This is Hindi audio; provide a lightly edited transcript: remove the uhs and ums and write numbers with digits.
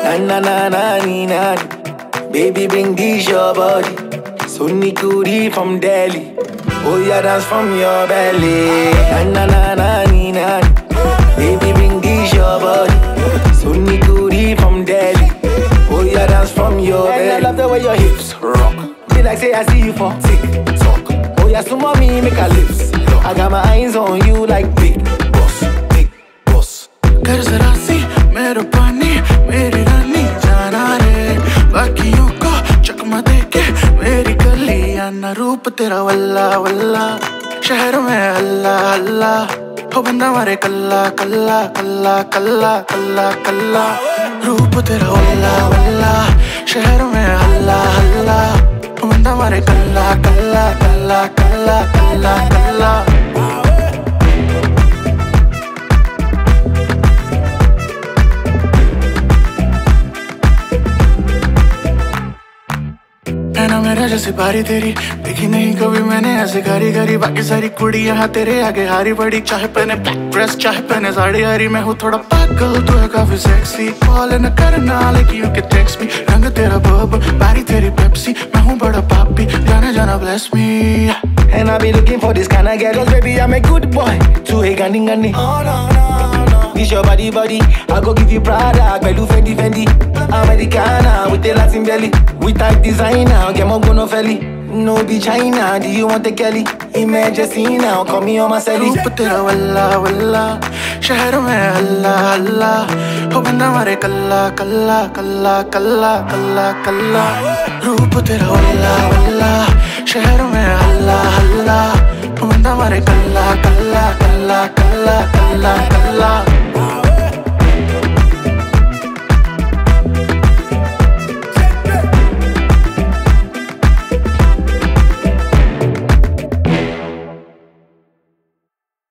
Na na na ni na. Baby, bring this your body. Sunni Kuri from Delhi. Oh yeah, dance from your belly. Na na na ni na. Baby, bring this your body. Sunni Kuri from Delhi. Oh yeah, dance from your belly. And I love the way your hips rock. Be like say I see you for TikTok. Oh yeah, so mommy make a lips. I got my eyes on you like big boss, big boss. कर जरा सी मेरे पानी मेरी रानी जाना रे बाकियों को चकमा देके मेरी गली आना रूप तेरा वल्ला वल्ला शहर में अल्लाह अल्लाह हो बंदा मारे कल्ला कल्ला कल्ला कल्ला कल्ला कल्ला रूप तेरा वल्ला वल्ला शहर में अल्लाह अल्लाह हो बंदा मारे कल्ला कल्ला कल्ला कल्ला कल्ला कल्ला है ना मेरा जैसे बारी तेरी देखी नहीं कभी मैंने ऐसे गारी गारी बाकी सारी कुड़ी यहाँ तेरे आगे हारी पड़ी चाहे पहने ब्लैक ड्रेस चाहे पहने साड़ी हारी मैं हूँ थोड़ा पागल तू है काफी सेक्सी कॉल न करना लेकिन यू कैन टेक्स्ट मी रंग तेरा बर्ब बारी तेरी पेप्सी मैं हूँ बड़ा पापी जाने जाना bless me And I be looking for this kind of girl. 'Cause baby I'm a good boy. Too hey gani gani. Oh no no no. This your body body. I go give you Prada, Bellu Fendi Fendi. Americana with the Latin belly. We type designer, get more go no felly. No be China, do you want the Kelly? Emergency now, call me on my celly. रूप तेरा वल्ला वल्ला शहर में अल्लाह अल्लाह हो बंदा मारे कल्ला कल्ला कल्ला कल्ला कल्ला कल्ला रूप तेरा वल्ला वल्ला शहर में अल्लाह